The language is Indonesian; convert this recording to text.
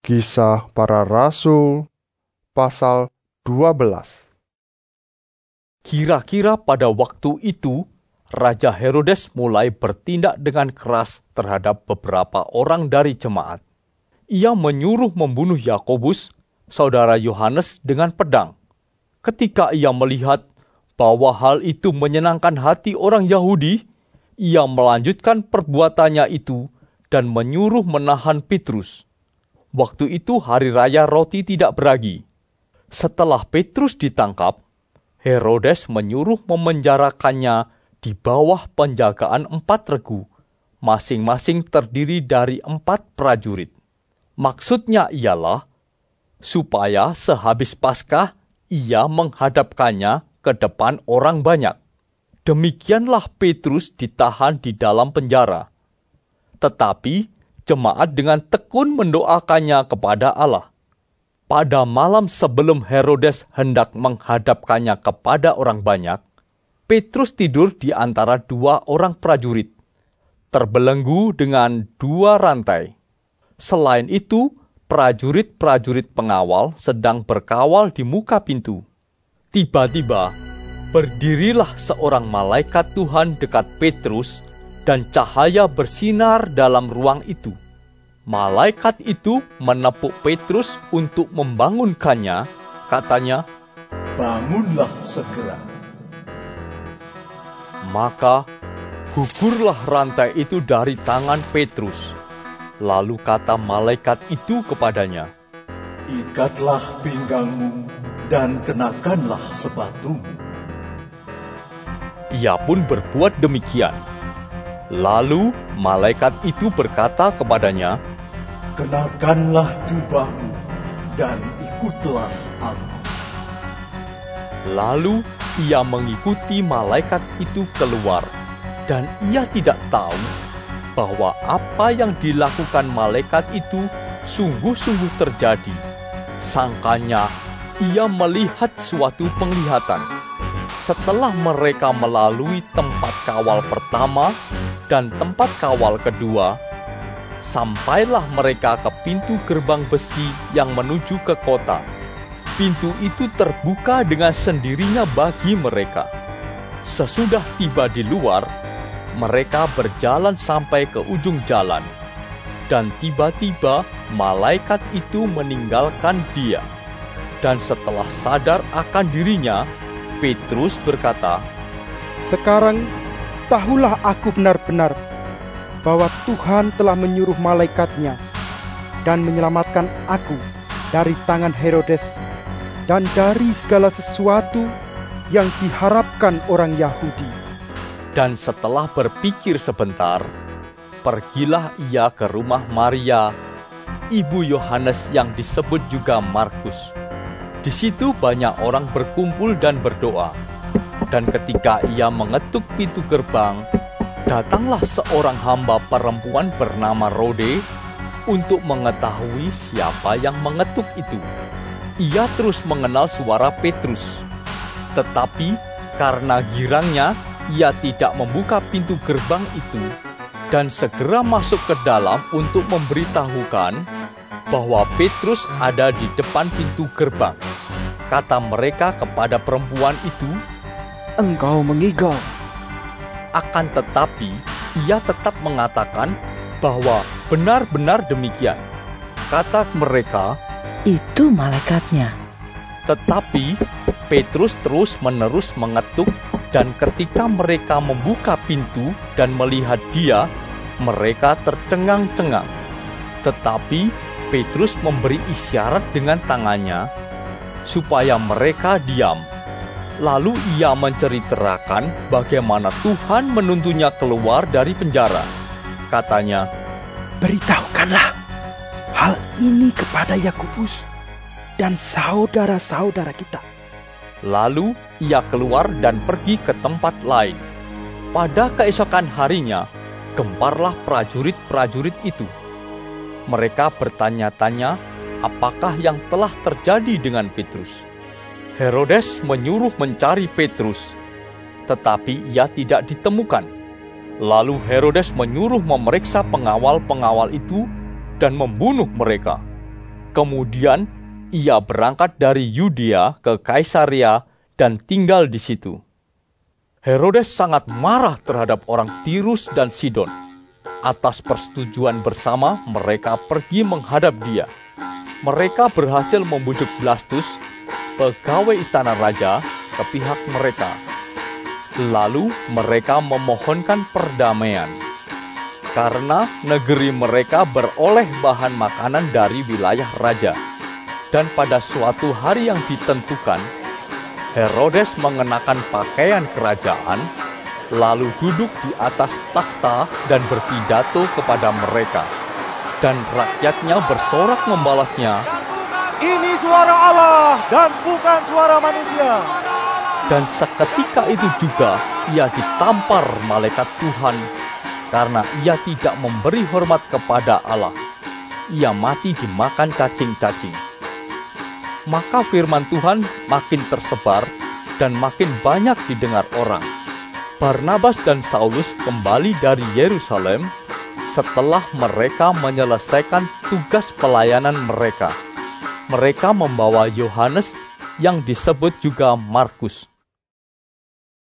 Kisah Para Rasul pasal 12. Kira-kira pada waktu itu, Raja Herodes mulai bertindak dengan keras terhadap beberapa orang dari jemaat. Ia menyuruh membunuh Yakobus, saudara Yohanes, dengan pedang. Ketika ia melihat bahwa hal itu menyenangkan hati orang Yahudi, ia melanjutkan perbuatannya itu dan menyuruh menahan Petrus. Waktu itu hari raya roti tidak beragi. Setelah Petrus ditangkap, Herodes menyuruh memenjarakannya di bawah penjagaan 4 regu, masing-masing terdiri dari 4 prajurit. Maksudnya ialah supaya sehabis Paskah ia menghadapkannya ke depan orang banyak. Demikianlah Petrus ditahan di dalam penjara. Tetapi jemaat dengan tekun mendoakannya kepada Allah. Pada malam sebelum Herodes hendak menghadapkannya kepada orang banyak, Petrus tidur di antara 2 orang prajurit, terbelenggu dengan 2 rantai. Selain itu, prajurit-prajurit pengawal sedang berkawal di muka pintu. Tiba-tiba, berdirilah seorang malaikat Tuhan dekat Petrus, dan cahaya bersinar dalam ruang itu. Malaikat itu menepuk Petrus untuk membangunkannya, katanya, "Bangunlah segera." Maka gugurlah rantai itu dari tangan Petrus. Lalu kata malaikat itu kepadanya, "Ikatlah pinggangmu dan kenakanlah sepatumu." Ia pun berbuat demikian. Lalu malaikat itu berkata kepadanya, "Kenakanlah jubahmu dan ikutlah aku." Lalu ia mengikuti malaikat itu keluar, dan ia tidak tahu bahwa apa yang dilakukan malaikat itu sungguh-sungguh terjadi. Sangkanya ia melihat suatu penglihatan. Setelah mereka melalui tempat kawal pertama dan tempat kawal kedua, sampailah mereka ke pintu gerbang besi yang menuju ke kota. Pintu itu terbuka dengan sendirinya bagi mereka. Sesudah tiba di luar, mereka berjalan sampai ke ujung jalan, dan tiba-tiba malaikat itu meninggalkan dia. Dan setelah sadar akan dirinya, Petrus berkata, "Sekarang tahulah aku benar-benar bahwa Tuhan telah menyuruh malaikatnya dan menyelamatkan aku dari tangan Herodes dan dari segala sesuatu yang diharapkan orang Yahudi." Dan setelah berpikir sebentar, pergilah ia ke rumah Maria, ibu Yohanes yang disebut juga Markus. Di situ banyak orang berkumpul dan berdoa. Dan ketika ia mengetuk pintu gerbang, datanglah seorang hamba perempuan bernama Rode untuk mengetahui siapa yang mengetuk itu. Ia terus mengenal suara Petrus. Tetapi karena girangnya, ia tidak membuka pintu gerbang itu dan segera masuk ke dalam untuk memberitahukan bahwa Petrus ada di depan pintu gerbang. Kata mereka kepada perempuan itu, "Engkau mengigau." Akan tetapi, ia tetap mengatakan bahwa benar-benar demikian. Kata mereka, "Itu malaikatnya." tetapi Petrus terus-menerus mengetuk, dan ketika mereka membuka pintu dan melihat dia, mereka tercengang-cengang. Tetapi Petrus memberi isyarat dengan tangannya supaya mereka diam. Lalu ia menceritakan bagaimana Tuhan menuntunnya keluar dari penjara. Katanya, "Beritahukanlah hal ini kepada Yakobus dan saudara-saudara kita." Lalu ia keluar dan pergi ke tempat lain. Pada keesokan harinya, gemparlah prajurit-prajurit itu. Mereka bertanya-tanya apakah yang telah terjadi dengan Petrus. Herodes menyuruh mencari Petrus, tetapi ia tidak ditemukan. Lalu Herodes menyuruh memeriksa pengawal-pengawal itu dan membunuh mereka. Kemudian ia berangkat dari Yudea ke Kaisarea dan tinggal di situ. Herodes sangat marah terhadap orang Tirus dan Sidon. Atas persetujuan bersama, mereka pergi menghadap dia. Mereka berhasil membujuk Blastus, pegawai istana raja, ke pihak mereka. Lalu mereka memohonkan perdamaian. Karena negeri mereka beroleh bahan makanan dari wilayah raja. Dan pada suatu hari yang ditentukan, Herodes mengenakan pakaian kerajaan, lalu duduk di atas takhta dan berpidato kepada mereka. Dan rakyatnya bersorak membalasnya, Ini suara Allah dan bukan suara manusia. dan seketika itu juga ia ditampar malaikat Tuhan karena ia tidak memberi hormat kepada Allah. Ia mati dimakan cacing-cacing. Maka firman Tuhan makin tersebar dan makin banyak didengar orang. Barnabas dan Saulus kembali dari Yerusalem setelah mereka menyelesaikan tugas pelayanan mereka. Mereka membawa Yohanes yang disebut juga Markus.